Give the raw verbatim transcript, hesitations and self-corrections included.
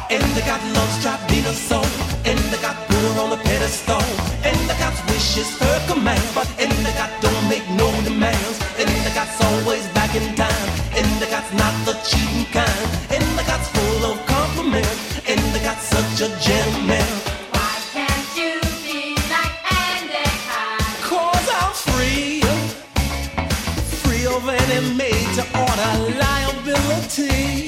Endicott loves Tribina soul. Endicott put her on a pedestal. Endicott's wish is her command, but Endicott don't make no demands. Endicott's always back in time. Endicott's not the cheating kind. Endicott's full of compliments. Endicott's such a gentleman. Why can't you be like Endicott? 'Cause I'm free, free of any made to order liability.